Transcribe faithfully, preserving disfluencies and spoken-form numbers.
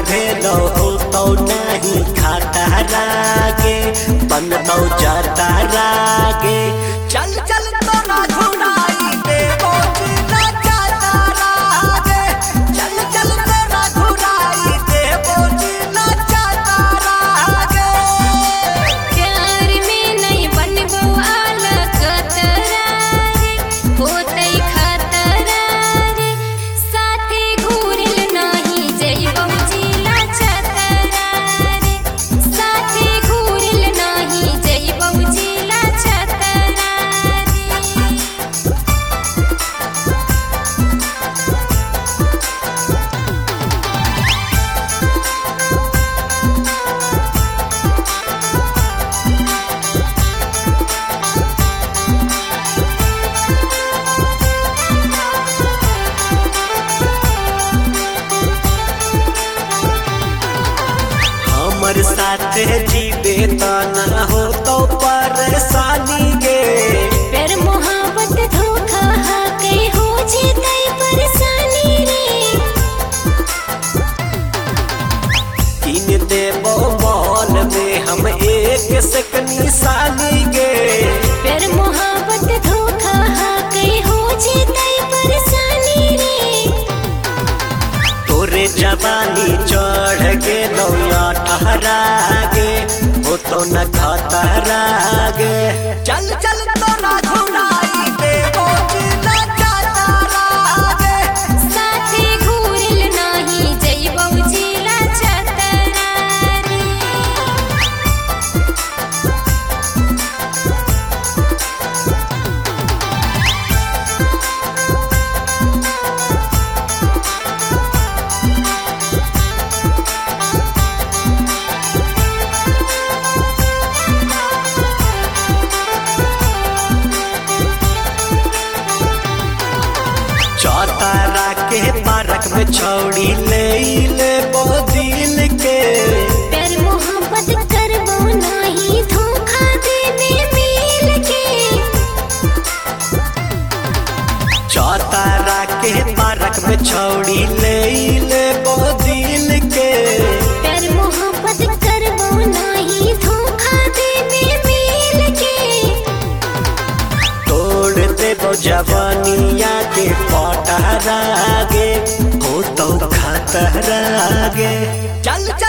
भेलो हो तो नहीं खाता रागे बनतो जाता रागे चल चल तोरा घुराई देबो ना जाता रागे चल चल तोरा घुराई देबो ना जाता रागे प्यार में नहीं बनबो अलग तरारे होतै खतरारे साथे घूरल नहीं जइबो जिला चतरारे साथे घूरल नहीं जइबो जिला चतरारे। हमर साथे जीवे त ना हो तो परेशानी गे प्यार मोहब्बत धोखा हा कई हो जेतै परेशानी रे तीन देबो मॉल में हम एक सकनी साली गे प्यार मोहब्बत धोखा हा कई हो जेतै परेशानी रे तोरे जवानी चढ़ गेलो ठहरा गे हो तो न खतरा गे चल चल तोरा घुराई देबो ना जाता रागे साथे घूरल नहीं जइबो जिला चतरारे। चौतारा के पार्क में छौड़ी ले ले दिल के प्यार मोहब्बत करबो नहीं धोखा देने मिल के चौतारा के पार्क में छौड़ी ले ले दिल के प्यार मोहब्बत करबो नहीं धोखा देने मिल के तोड़ देबो जवानिया के पटहरा गे हो तो खतरा गे चल चल